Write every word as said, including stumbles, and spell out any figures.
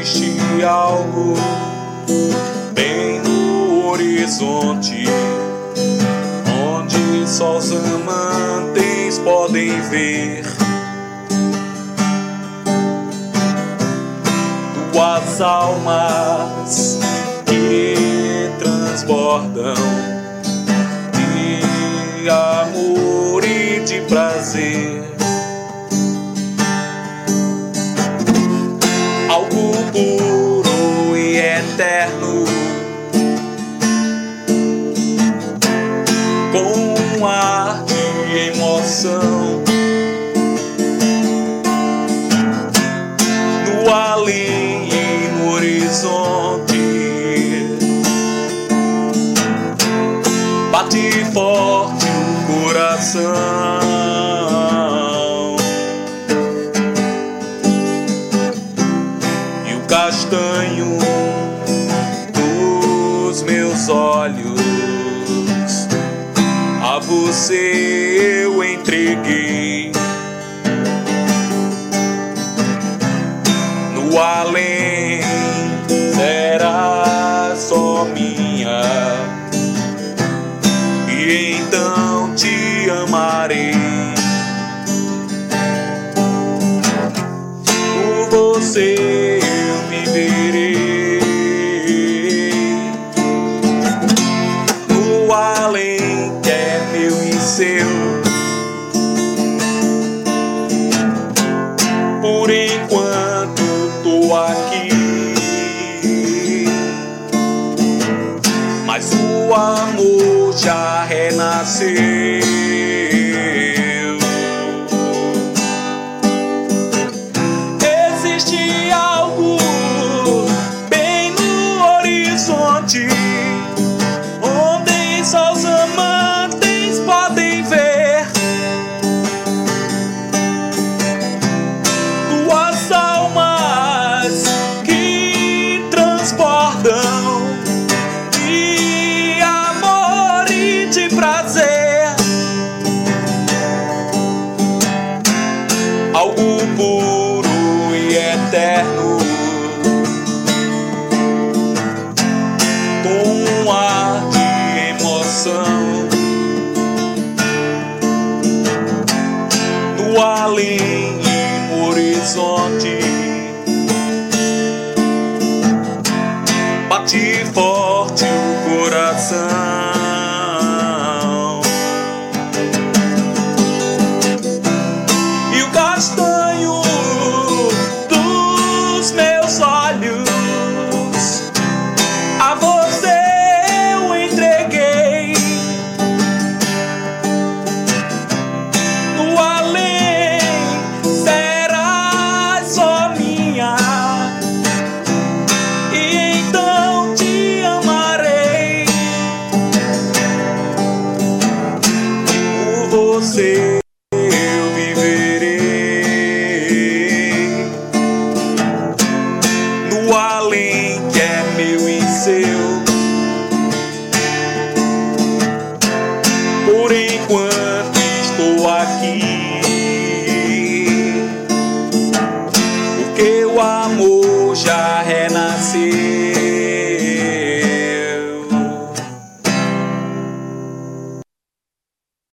existe algo bem no horizonte, onde só os amantes podem ver. Duas almas que transbordam de amor e de prazer. Algo puro e eterno, com um ar de emoção, no além e no horizonte. Bate forte o coração, e o castanho dos meus olhos a você eu entreguei. No além será só minha, e então te amarei. Por você eu viverei. No além que é meu e seu, por enquanto tô aqui, mas o amor já renasceu. Existe algo bem no horizonte, onde só os amantes podem ver. Duas almas que transbordam de amor e de prazer. Algo puro e eterno, com um ar de emoção, no além e no horizonte. Bate forte o coração, e o castanho dos meus olhos a você eu entreguei. No além será só minha, e então te amarei. Por você eu viverei. No além que é meu e seu, por enquanto estou aqui, porque o amor já renasceu.